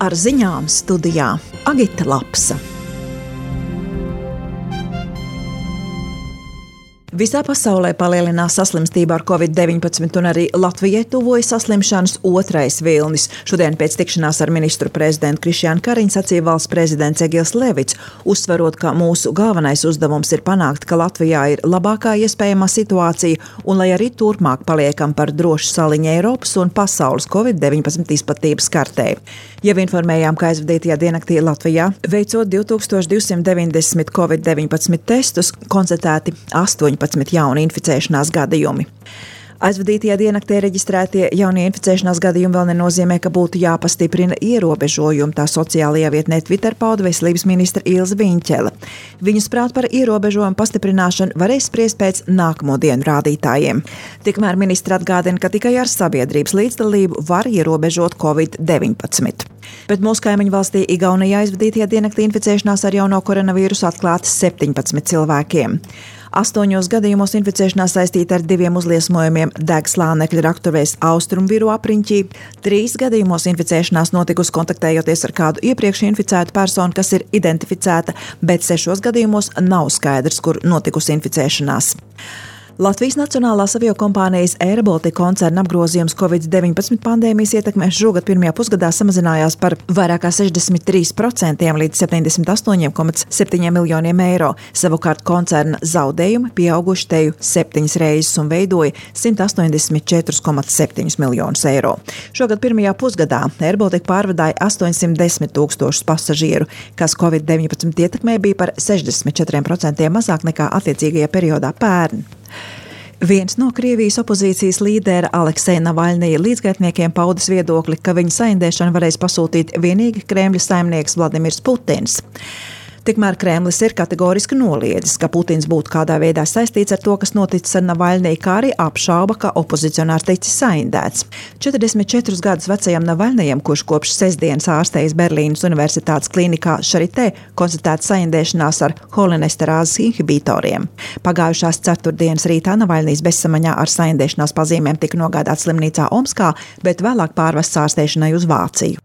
Ar ziņām studijā Agita Lapsa. Visā pasaulē palielinās saslimstība ar Covid-19 un arī Latvijai tuvojas saslimšanas otrais vilnis. Šodien pēc tikšanās ar ministru prezidentu Krišjānu Kariņu sacīja valsts prezidents Egils Levits, uzsverot, ka mūsu galvenais uzdevums ir panākt, ka Latvijā ir labākā iespējamā situācija un lai arī turpmāk paliekam par drošu saliņu Eiropas un pasaules Covid-19 izplatības kartē. Jau informējām, ka aizvadītajā diennaktī Latvijā veicot 2290 Covid-19 testus, konstatēti 18 jauni inficēšanās gadījumi. Aizvadītajā diennaktī reģistrētie jaunie inficēšanās gadījumi vēl nenozīmē, ka būtu jāpastiprina ierobežojumi, tā sociālajā vietnē Twitter pauda veselības ministra Ilze Viņķele. Viņas prāt par ierobežojumu pastiprināšanu varēs spriest pēc nākamo dienu rādītājiem. Tikmēr ministra atgādina, ka tikai ar sabiedrības līdzdalību var ierobežot Covid-19. Bet mūsu kaimiņu valstī Igaunijā aizvadītajā diennaktī inficēšanās ar jauno koronavīrusu atklātas 17 cilvēkiem. 8 gadījumos inficēšanās saistīta ar 2 uzliesmojumiem degslānekļa raktuvēs austrumviru apriņķī. 3 gadījumos inficēšanās notikusi kontaktējoties ar kādu iepriekš inficētu personu, kas ir identificēta, bet 6 gadījumos nav skaidrs, kur notikusi inficēšanās. Latvijas Nacionālās aviokompānijas Air Baltica koncerna apgrozījums Covid-19 pandēmijas ietekmē šogad pirmajā pusgadā samazinājās par vairāk kā 63% līdz 78,7 miljoniem eiro. Savukārt koncerna zaudējumi pieauguši teju 7 reizes un veidoja 184,7 miljonus eiro. Šogad pirmajā pusgadā Air Baltica pārvadāja 810 tūkstošus pasažieru, kas Covid-19 ietekmē bija par 64% mazāk nekā attiecīgajā periodā pērn. Viens no Krievijas opozīcijas līdera Alekseja Navaļnija līdzgaitniekiem paudas viedokli, ka viņa saindēšanu varēs pasūtīt vienīgi Kremļa saimnieks Vladimirs Putins. Tikmēr Kremlis ir kategoriski noliedzis, ka Putins būtu kādā veidā saistīts ar to, kas noticis ar Navaļniju, kā arī apšauba, ka opozicionārs ticis saindēts. 44 gadus vecajam Navaļnijam, kurš kopš sestdienas ārstējas Berlīnas Universitātes klīnikā Charité, konstatēta saindēšanās ar holinesterāzes inhibitoriem. Pagājušās ceturtdienas rītā Navaļnijs bezsamaņā ar saindēšanās pazīmēm tika nogādāts slimnīcā Omskā, bet vēlāk pārvests ārstēšanai uz Vāciju.